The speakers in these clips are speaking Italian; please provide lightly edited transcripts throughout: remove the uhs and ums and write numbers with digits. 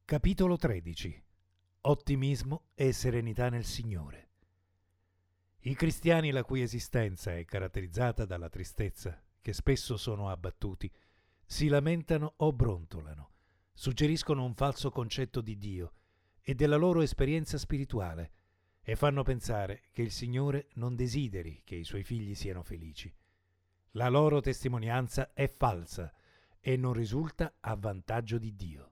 Capitolo 13. Ottimismo e serenità nel Signore. I cristiani la cui esistenza è caratterizzata dalla tristezza, che spesso sono abbattuti, si lamentano o brontolano, suggeriscono un falso concetto di Dio e della loro esperienza spirituale e fanno pensare che il Signore non desideri che i suoi figli siano felici. La loro testimonianza è falsa e non risulta a vantaggio di Dio.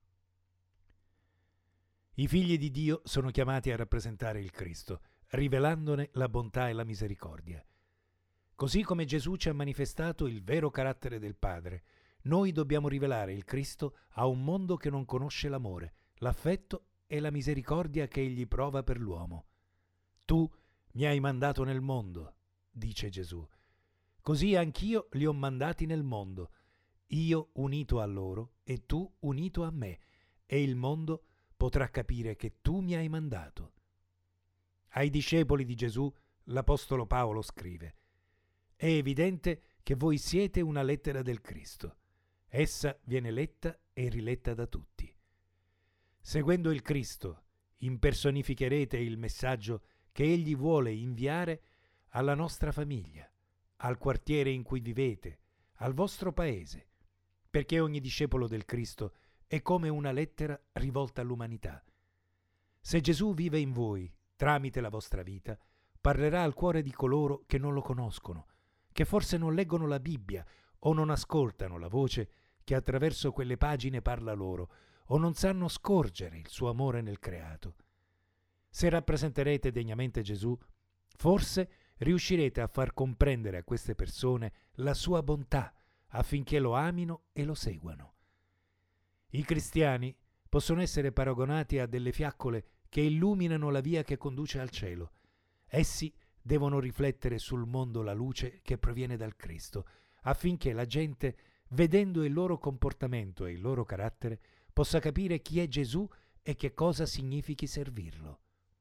I figli di Dio sono chiamati a rappresentare il Cristo, rivelandone la bontà e la misericordia. Così come Gesù ci ha manifestato il vero carattere del Padre, noi dobbiamo rivelare il Cristo a un mondo che non conosce l'amore, l'affetto e la misericordia che Egli prova per l'uomo. Tu mi hai mandato nel mondo, dice Gesù. Così anch'io li ho mandati nel mondo, io unito a loro e tu unito a me, e il mondo potrà capire che tu mi hai mandato. Ai discepoli di Gesù l'Apostolo Paolo scrive: «È evidente che voi siete una lettera del Cristo. Essa viene letta e riletta da tutti. Seguendo il Cristo, impersonificherete il messaggio che Egli vuole inviare alla nostra famiglia, al quartiere in cui vivete, al vostro paese, perché ogni discepolo del Cristo è come una lettera rivolta all'umanità. Se Gesù vive in voi, tramite la vostra vita, parlerà al cuore di coloro che non lo conoscono, che forse non leggono la Bibbia o non ascoltano la voce che attraverso quelle pagine parla loro, o non sanno scorgere il suo amore nel creato. Se rappresenterete degnamente Gesù, forse riuscirete a far comprendere a queste persone la sua bontà, affinché lo amino e lo seguano. I cristiani possono essere paragonati a delle fiaccole che illuminano la via che conduce al cielo. Essi devono riflettere sul mondo la luce che proviene dal Cristo, affinché la gente, vedendo il loro comportamento e il loro carattere, possa capire chi è Gesù e che cosa significhi servirlo.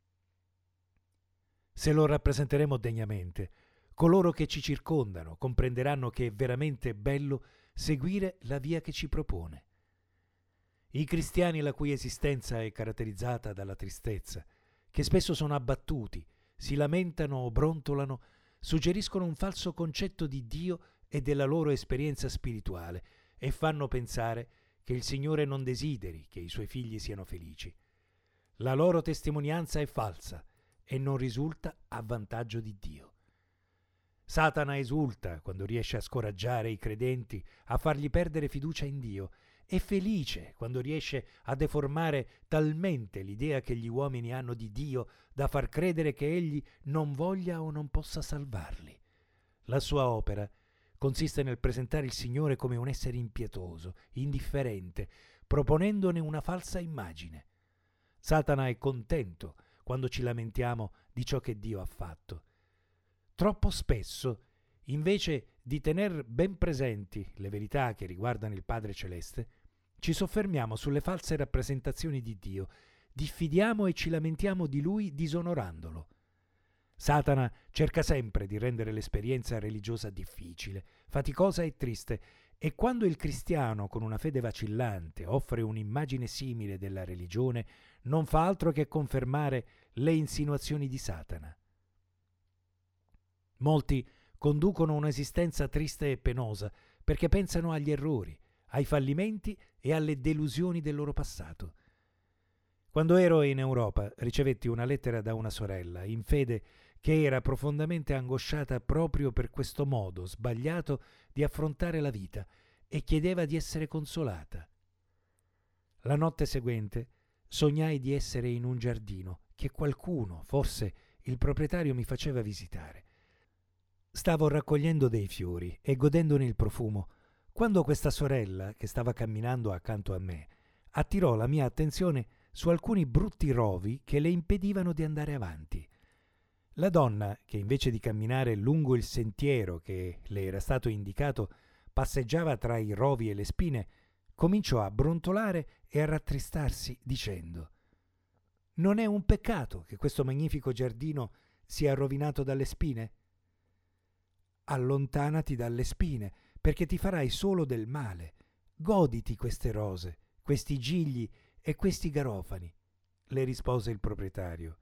Se lo rappresenteremo degnamente, coloro che ci circondano comprenderanno che è veramente bello seguire la via che ci propone. I cristiani la cui esistenza è caratterizzata dalla tristezza, che spesso sono abbattuti, si lamentano o brontolano, suggeriscono un falso concetto di Dio e della loro esperienza spirituale e fanno pensare che il Signore non desideri che i suoi figli siano felici. La loro testimonianza è falsa e non risulta a vantaggio di Dio. Satana esulta quando riesce a scoraggiare i credenti, a fargli perdere fiducia in Dio. È felice quando riesce a deformare talmente l'idea che gli uomini hanno di Dio da far credere che egli non voglia o non possa salvarli. La sua opera consiste nel presentare il Signore come un essere impietoso, indifferente, proponendone una falsa immagine. Satana è contento quando ci lamentiamo di ciò che Dio ha fatto. Troppo spesso, invece di tener ben presenti le verità che riguardano il Padre Celeste, ci soffermiamo sulle false rappresentazioni di Dio, diffidiamo e ci lamentiamo di Lui disonorandolo. Satana cerca sempre di rendere l'esperienza religiosa difficile, faticosa e triste, e quando il cristiano con una fede vacillante offre un'immagine simile della religione, non fa altro che confermare le insinuazioni di Satana. Molti conducono un'esistenza triste e penosa perché pensano agli errori, ai fallimenti e alle delusioni del loro passato. Quando ero in Europa ricevetti una lettera da una sorella, in fede, che era profondamente angosciata proprio per questo modo sbagliato di affrontare la vita e chiedeva di essere consolata. La notte seguente sognai di essere in un giardino che qualcuno, forse il proprietario, mi faceva visitare. Stavo raccogliendo dei fiori e godendone il profumo, quando questa sorella, che stava camminando accanto a me, attirò la mia attenzione su alcuni brutti rovi che le impedivano di andare avanti. La donna, che invece di camminare lungo il sentiero che le era stato indicato, passeggiava tra i rovi e le spine, cominciò a brontolare e a rattristarsi dicendo: «Non è un peccato che questo magnifico giardino sia rovinato dalle spine? Allontanati dalle spine, perché ti farai solo del male. Goditi queste rose, questi gigli e questi garofani? Le rispose il proprietario.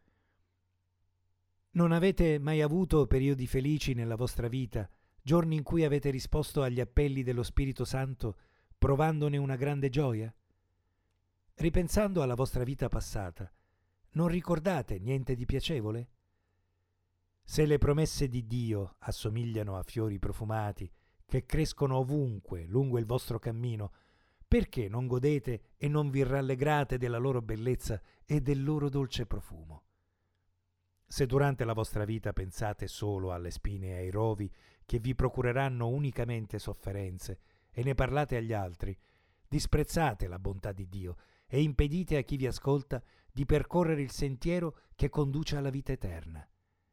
Non avete mai avuto periodi felici nella vostra vita, giorni in cui avete risposto agli appelli dello Spirito Santo, provandone una grande gioia? Ripensando alla vostra vita passata, non ricordate niente di piacevole? Se le promesse di Dio assomigliano a fiori profumati che crescono ovunque lungo il vostro cammino, perché non godete e non vi rallegrate della loro bellezza e del loro dolce profumo? Se durante la vostra vita pensate solo alle spine e ai rovi che vi procureranno unicamente sofferenze e ne parlate agli altri, disprezzate la bontà di Dio e impedite a chi vi ascolta di percorrere il sentiero che conduce alla vita eterna.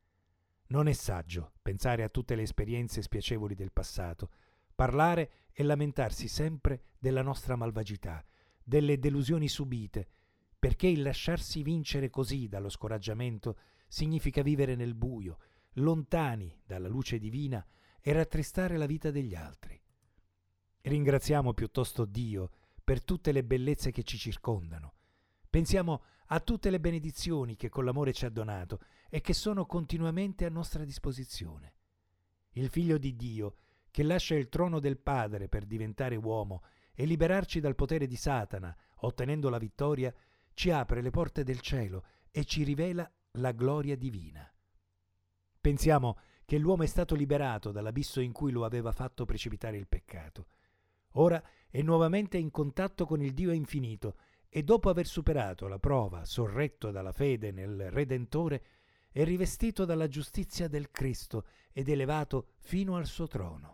Non è saggio pensare a tutte le esperienze spiacevoli del passato, parlare e lamentarsi sempre della nostra malvagità, delle delusioni subite, perché il lasciarsi vincere così dallo scoraggiamento significa vivere nel buio, lontani dalla luce divina e rattristare la vita degli altri. Ringraziamo piuttosto Dio per tutte le bellezze che ci circondano. Pensiamo a tutte le benedizioni che con l'amore ci ha donato e che sono continuamente a nostra disposizione. Il Figlio di Dio, che lascia il trono del Padre per diventare uomo e liberarci dal potere di Satana, ottenendo la vittoria, ci apre le porte del cielo e ci rivela la gloria divina. Pensiamo che l'uomo è stato liberato dall'abisso in cui lo aveva fatto precipitare il peccato. Ora è nuovamente in contatto con il Dio infinito e dopo aver superato la prova, sorretto dalla fede nel Redentore, è rivestito dalla giustizia del Cristo ed elevato fino al suo trono.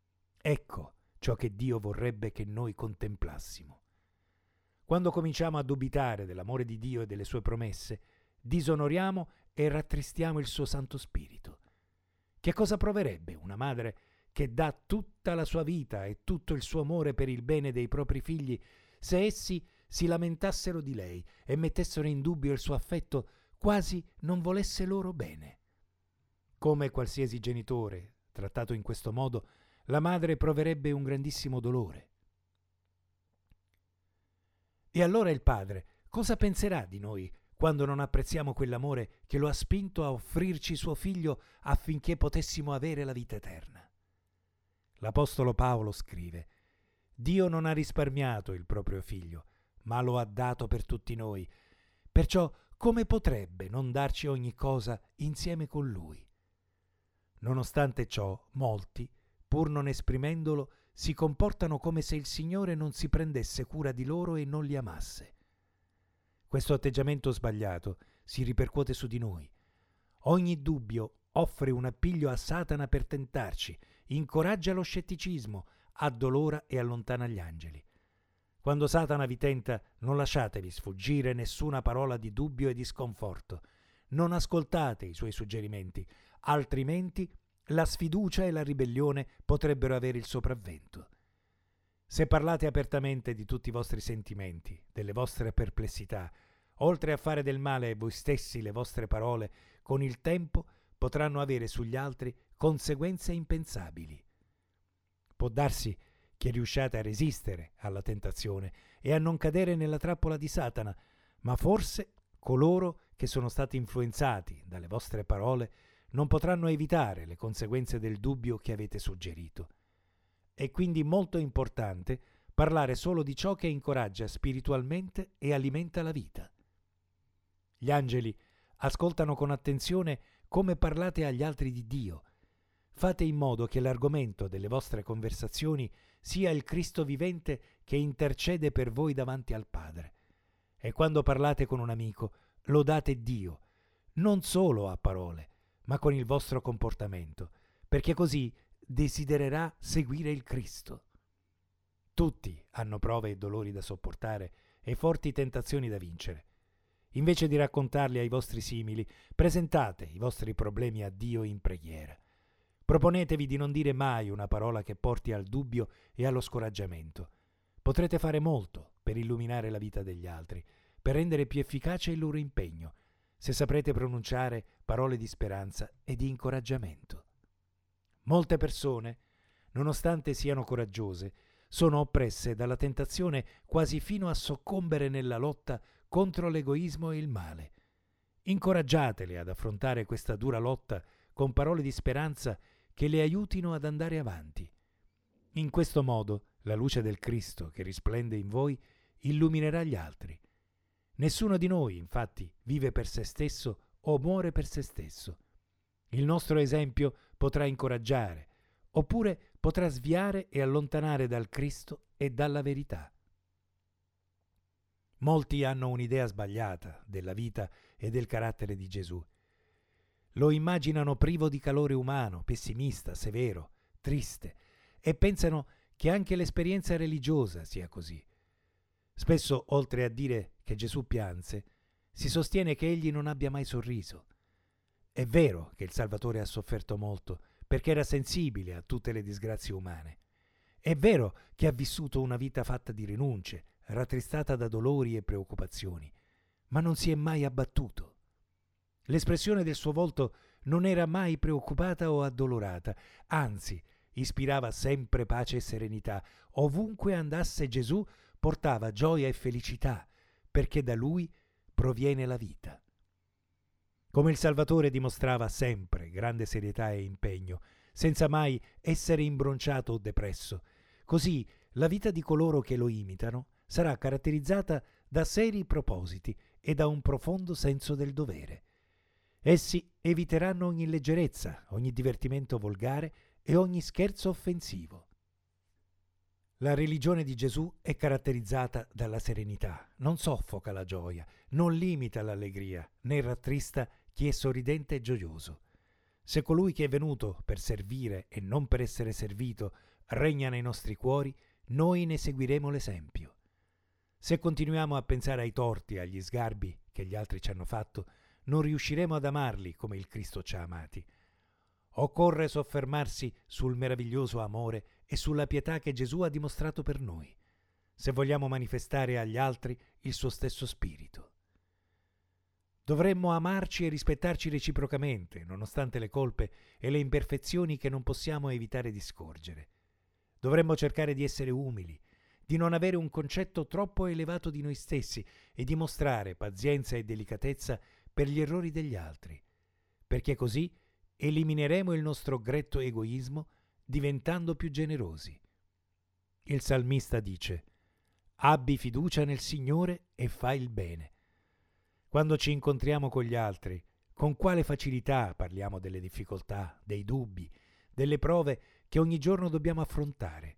Ecco ciò che Dio vorrebbe che noi contemplassimo. Quando cominciamo a dubitare dell'amore di Dio e delle sue promesse, disonoriamo e rattristiamo il suo Santo Spirito. Che cosa proverebbe una madre che dà tutta la sua vita e tutto il suo amore per il bene dei propri figli se essi si lamentassero di lei e mettessero in dubbio il suo affetto, quasi non volesse loro bene? Come qualsiasi genitore trattato in questo modo, la madre proverebbe un grandissimo dolore. E allora il padre cosa penserà di noi quando non apprezziamo quell'amore che lo ha spinto a offrirci suo figlio affinché potessimo avere la vita eterna? L'Apostolo Paolo scrive: Dio non ha risparmiato il proprio figlio, ma lo ha dato per tutti noi. Perciò come potrebbe non darci ogni cosa insieme con lui? Nonostante ciò, molti, pur non esprimendolo, si comportano come se il Signore non si prendesse cura di loro e non li amasse. Questo atteggiamento sbagliato si ripercuote su di noi. Ogni dubbio offre un appiglio a Satana per tentarci, incoraggia lo scetticismo, addolora e allontana gli angeli. Quando Satana vi tenta, non lasciatevi sfuggire nessuna parola di dubbio e di sconforto. Non ascoltate i suoi suggerimenti, altrimenti la sfiducia e la ribellione potrebbero avere il sopravvento. Se parlate apertamente di tutti i vostri sentimenti, delle vostre perplessità, oltre a fare del male a voi stessi, le vostre parole, con il tempo potranno avere sugli altri conseguenze impensabili. Può darsi che riusciate a resistere alla tentazione e a non cadere nella trappola di Satana, ma forse coloro che sono stati influenzati dalle vostre parole non potranno evitare le conseguenze del dubbio che avete suggerito. È quindi molto importante parlare solo di ciò che incoraggia spiritualmente e alimenta la vita. Gli angeli ascoltano con attenzione come parlate agli altri di Dio. Fate in modo che l'argomento delle vostre conversazioni sia il Cristo vivente che intercede per voi davanti al Padre. E quando parlate con un amico, lodate Dio, non solo a parole, ma con il vostro comportamento, perché così desidererà seguire il Cristo. Tutti hanno prove e dolori da sopportare e forti tentazioni da vincere. Invece di raccontarli ai vostri simili, presentate i vostri problemi a Dio in preghiera. Proponetevi di non dire mai una parola che porti al dubbio e allo scoraggiamento. Potrete fare molto per illuminare la vita degli altri, per rendere più efficace il loro impegno, se saprete pronunciare parole di speranza e di incoraggiamento. Molte persone, nonostante siano coraggiose, sono oppresse dalla tentazione quasi fino a soccombere nella lotta contro l'egoismo e il male. Incoraggiatele ad affrontare questa dura lotta con parole di speranza che le aiutino ad andare avanti. In questo modo la luce del Cristo che risplende in voi illuminerà gli altri. Nessuno di noi, infatti, vive per se stesso o muore per se stesso. Il nostro esempio potrà incoraggiare, oppure potrà sviare e allontanare dal Cristo e dalla verità. Molti hanno un'idea sbagliata della vita e del carattere di Gesù. Lo immaginano privo di calore umano, pessimista, severo, triste, e pensano che anche l'esperienza religiosa sia così. Spesso, oltre a dire che Gesù pianse, si sostiene che egli non abbia mai sorriso. È vero che il Salvatore ha sofferto molto perché era sensibile a tutte le disgrazie umane. È vero che ha vissuto una vita fatta di rinunce, rattristata da dolori e preoccupazioni, ma non si è mai abbattuto. L'espressione del suo volto non era mai preoccupata o addolorata, anzi, ispirava sempre pace e serenità. Ovunque andasse Gesù portava gioia e felicità, perché da lui proviene la vita. Come il Salvatore dimostrava sempre grande serietà e impegno, senza mai essere imbronciato o depresso, così la vita di coloro che lo imitano sarà caratterizzata da seri propositi e da un profondo senso del dovere. Essi eviteranno ogni leggerezza, ogni divertimento volgare e ogni scherzo offensivo. La religione di Gesù è caratterizzata dalla serenità, non soffoca la gioia, non limita l'allegria, né rattrista chi è sorridente e gioioso. Se colui che è venuto per servire e non per essere servito regna nei nostri cuori, noi ne seguiremo l'esempio. Se continuiamo a pensare ai torti e agli sgarbi che gli altri ci hanno fatto, non riusciremo ad amarli come il Cristo ci ha amati. Occorre soffermarsi sul meraviglioso amore e sulla pietà che Gesù ha dimostrato per noi, se vogliamo manifestare agli altri il suo stesso spirito. Dovremmo amarci e rispettarci reciprocamente, nonostante le colpe e le imperfezioni che non possiamo evitare di scorgere. Dovremmo cercare di essere umili, di non avere un concetto troppo elevato di noi stessi e di mostrare pazienza e delicatezza per gli errori degli altri, perché così elimineremo il nostro gretto egoismo diventando più generosi. Il salmista dice: «Abbi fiducia nel Signore e fai il bene». Quando ci incontriamo con gli altri, con quale facilità parliamo delle difficoltà, dei dubbi, delle prove che ogni giorno dobbiamo affrontare.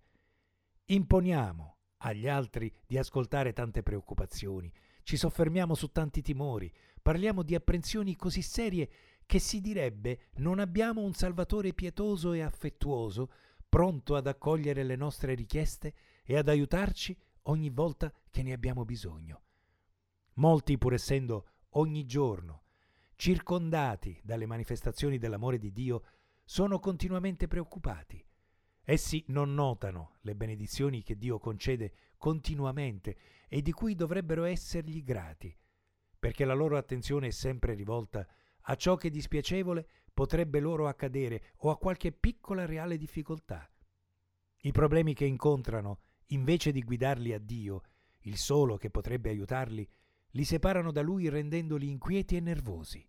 Imponiamo agli altri di ascoltare tante preoccupazioni, ci soffermiamo su tanti timori, parliamo di apprensioni così serie che si direbbe non abbiamo un Salvatore pietoso e affettuoso, pronto ad accogliere le nostre richieste e ad aiutarci ogni volta che ne abbiamo bisogno. Molti, pur essendo ogni giorno circondati dalle manifestazioni dell'amore di Dio, sono continuamente preoccupati. Essi non notano le benedizioni che Dio concede continuamente e di cui dovrebbero essergli grati, perché la loro attenzione è sempre rivolta a ciò che di spiacevole potrebbe loro accadere o a qualche piccola reale difficoltà. I problemi che incontrano, invece di guidarli a Dio, il solo che potrebbe aiutarli, li separano da Lui rendendoli inquieti e nervosi.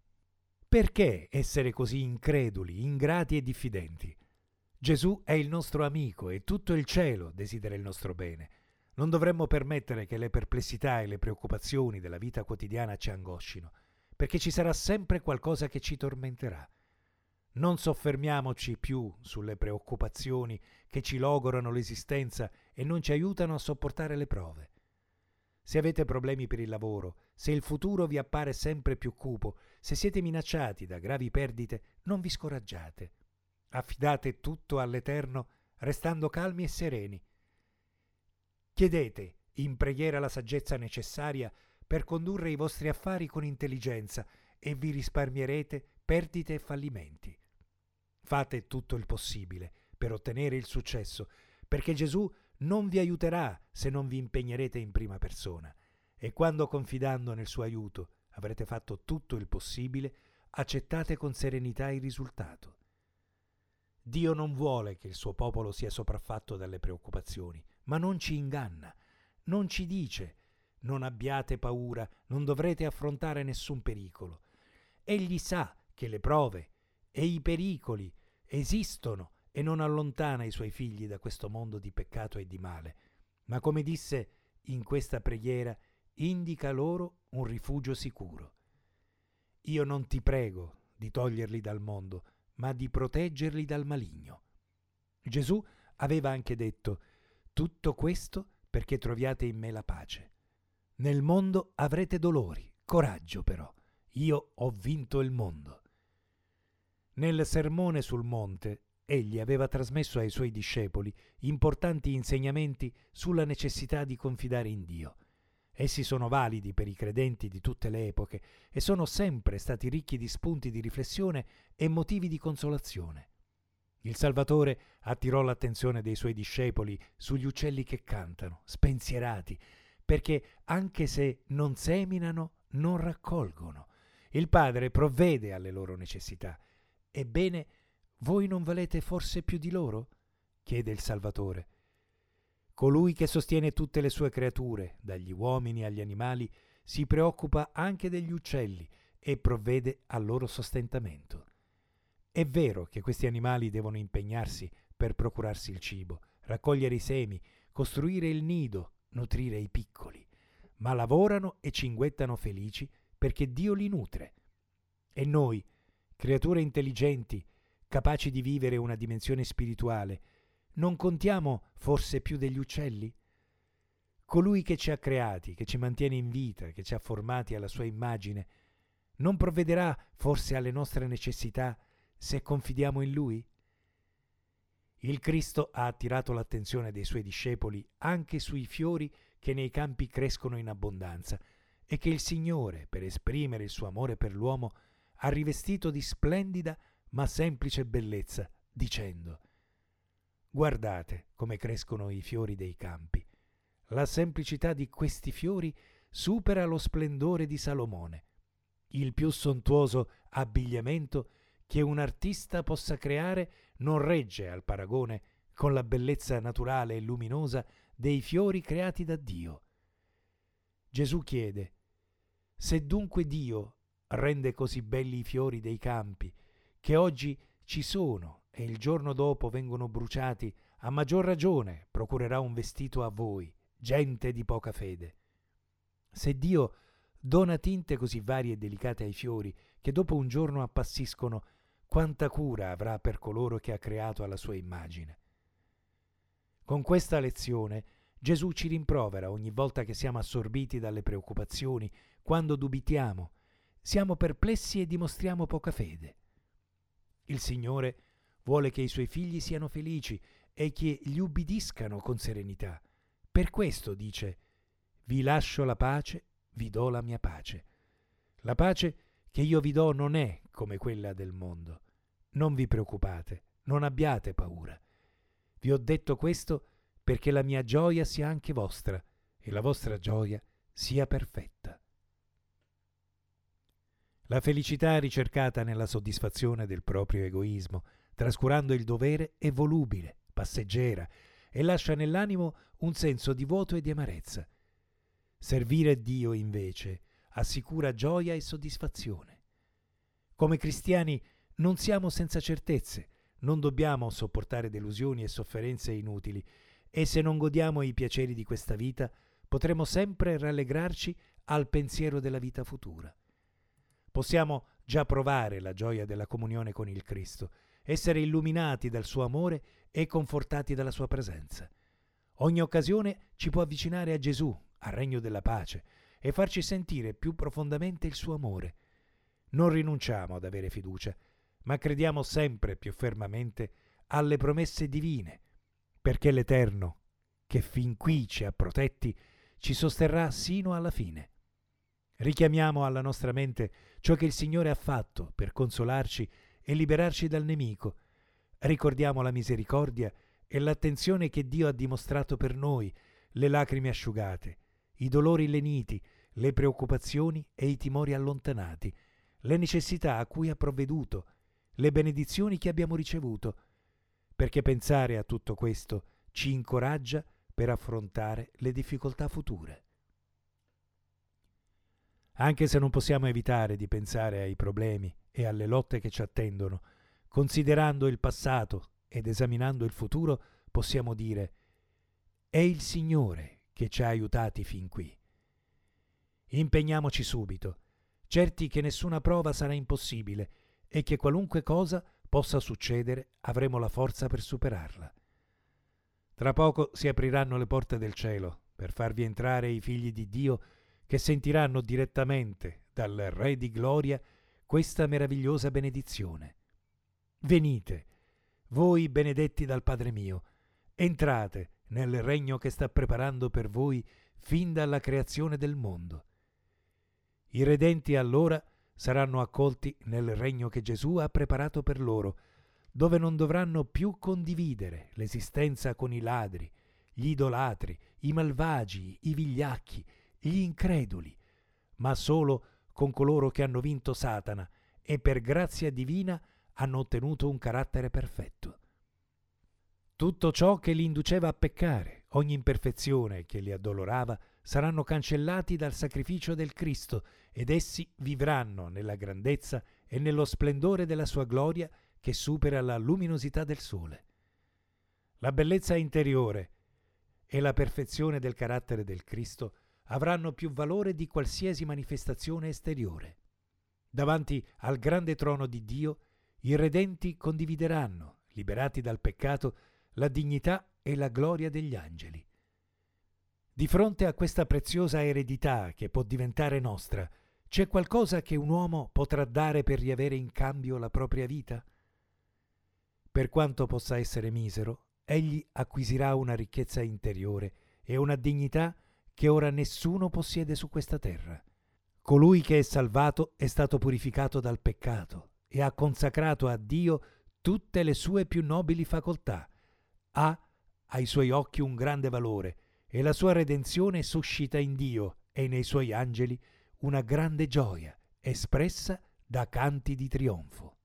Perché essere così increduli, ingrati e diffidenti? Gesù è il nostro amico e tutto il cielo desidera il nostro bene. Non dovremmo permettere che le perplessità e le preoccupazioni della vita quotidiana ci angoscino, perché ci sarà sempre qualcosa che ci tormenterà. Non soffermiamoci più sulle preoccupazioni che ci logorano l'esistenza e non ci aiutano a sopportare le prove. Se avete problemi per il lavoro, se il futuro vi appare sempre più cupo, se siete minacciati da gravi perdite, non vi scoraggiate. Affidate tutto all'Eterno, restando calmi e sereni. Chiedete in preghiera la saggezza necessaria per condurre i vostri affari con intelligenza e vi risparmierete perdite e fallimenti. Fate tutto il possibile per ottenere il successo, perché Gesù non vi aiuterà se non vi impegnerete in prima persona, e quando, confidando nel suo aiuto, avrete fatto tutto il possibile, accettate con serenità il risultato. Dio non vuole che il suo popolo sia sopraffatto dalle preoccupazioni, ma non ci inganna. Non ci dice: non abbiate paura, non dovrete affrontare nessun pericolo. Egli sa che le prove e i pericoli esistono e non allontana i suoi figli da questo mondo di peccato e di male. Ma come disse in questa preghiera, indica loro un rifugio sicuro. Io non ti prego di toglierli dal mondo, ma di proteggerli dal maligno. Gesù aveva anche detto: tutto questo perché troviate in me la pace. Nel mondo avrete dolori, coraggio però, io ho vinto il mondo. Nel sermone sul monte, egli aveva trasmesso ai suoi discepoli importanti insegnamenti sulla necessità di confidare in Dio. Essi sono validi per i credenti di tutte le epoche e sono sempre stati ricchi di spunti di riflessione e motivi di consolazione. Il Salvatore attirò l'attenzione dei suoi discepoli sugli uccelli che cantano, spensierati, perché anche se non seminano, non raccolgono. Il Padre provvede alle loro necessità. Ebbene, voi non valete forse più di loro? Chiede il Salvatore. Colui che sostiene tutte le sue creature, dagli uomini agli animali, si preoccupa anche degli uccelli e provvede al loro sostentamento. È vero che questi animali devono impegnarsi per procurarsi il cibo, raccogliere i semi, costruire il nido, nutrire i piccoli, ma lavorano e cinguettano felici perché Dio li nutre. E noi, creature intelligenti, capaci di vivere una dimensione spirituale, non contiamo forse più degli uccelli? Colui che ci ha creati, che ci mantiene in vita, che ci ha formati alla sua immagine, non provvederà forse alle nostre necessità se confidiamo in Lui? Il Cristo ha attirato l'attenzione dei suoi discepoli anche sui fiori che nei campi crescono in abbondanza e che il Signore, per esprimere il suo amore per l'uomo, ha rivestito di splendida ma semplice bellezza, dicendo: guardate come crescono i fiori dei campi. La semplicità di questi fiori supera lo splendore di Salomone. Il più sontuoso abbigliamento che un artista possa creare non regge al paragone con la bellezza naturale e luminosa dei fiori creati da Dio. Gesù chiede: se dunque Dio rende così belli i fiori dei campi, che oggi ci sono e il giorno dopo vengono bruciati, a maggior ragione procurerà un vestito a voi, gente di poca fede. Se Dio dona tinte così varie e delicate ai fiori, che dopo un giorno appassiscono, quanta cura avrà per coloro che ha creato alla sua immagine. Con questa lezione Gesù ci rimprovera ogni volta che siamo assorbiti dalle preoccupazioni, quando dubitiamo, siamo perplessi e dimostriamo poca fede. Il Signore vuole che i suoi figli siano felici e che gli ubbidiscano con serenità. Per questo dice: vi lascio la pace, vi do la mia pace. La pace che io vi do non è come quella del mondo. Non vi preoccupate, non abbiate paura. Vi ho detto questo perché la mia gioia sia anche vostra e la vostra gioia sia perfetta. La felicità ricercata nella soddisfazione del proprio egoismo, trascurando il dovere, è volubile, passeggera e lascia nell'animo un senso di vuoto e di amarezza. Servire Dio, invece, assicura gioia e soddisfazione. Come cristiani non siamo senza certezze, non dobbiamo sopportare delusioni e sofferenze inutili e se non godiamo i piaceri di questa vita, potremo sempre rallegrarci al pensiero della vita futura. Possiamo già provare la gioia della comunione con il Cristo, essere illuminati dal suo amore e confortati dalla sua presenza. Ogni occasione ci può avvicinare a Gesù, al regno della pace, e farci sentire più profondamente il suo amore. Non rinunciamo ad avere fiducia, ma crediamo sempre più fermamente alle promesse divine, perché l'Eterno, che fin qui ci ha protetti, ci sosterrà sino alla fine. Richiamiamo alla nostra mente ciò che il Signore ha fatto per consolarci e liberarci dal nemico. Ricordiamo la misericordia e l'attenzione che Dio ha dimostrato per noi, le lacrime asciugate, i dolori leniti, le preoccupazioni e i timori allontanati, le necessità a cui ha provveduto, le benedizioni che abbiamo ricevuto. perché pensare a tutto questo ci incoraggia per affrontare le difficoltà future. Anche se non possiamo evitare di pensare ai problemi e alle lotte che ci attendono, considerando il passato ed esaminando il futuro, possiamo dire: è il Signore che ci ha aiutati fin qui. Impegniamoci subito, certi che nessuna prova sarà impossibile e che qualunque cosa possa succedere avremo la forza per superarla. Tra poco si apriranno le porte del cielo per farvi entrare i figli di Dio che sentiranno direttamente dal Re di Gloria questa meravigliosa benedizione. Venite, voi benedetti dal Padre mio, entrate nel regno che sta preparando per voi fin dalla creazione del mondo. I redenti allora saranno accolti nel regno che Gesù ha preparato per loro, dove non dovranno più condividere l'esistenza con i ladri, gli idolatri, i malvagi, i vigliacchi, gli increduli, ma solo con coloro che hanno vinto Satana e per grazia divina hanno ottenuto un carattere perfetto. Tutto ciò che li induceva a peccare, ogni imperfezione che li addolorava, saranno cancellati dal sacrificio del Cristo ed essi vivranno nella grandezza e nello splendore della sua gloria che supera la luminosità del sole. La bellezza interiore e la perfezione del carattere del Cristo avranno più valore di qualsiasi manifestazione esteriore. Davanti al grande trono di Dio, i redenti condivideranno, liberati dal peccato, la dignità e la gloria degli angeli. Di fronte a questa preziosa eredità che può diventare nostra, c'è qualcosa che un uomo potrà dare per riavere in cambio la propria vita? Per quanto possa essere misero, egli acquisirà una ricchezza interiore e una dignità che ora nessuno possiede su questa terra. Colui che è salvato è stato purificato dal peccato e ha consacrato a Dio tutte le sue più nobili facoltà. Ha ai suoi occhi un grande valore e la sua redenzione suscita in Dio e nei suoi angeli una grande gioia espressa da canti di trionfo.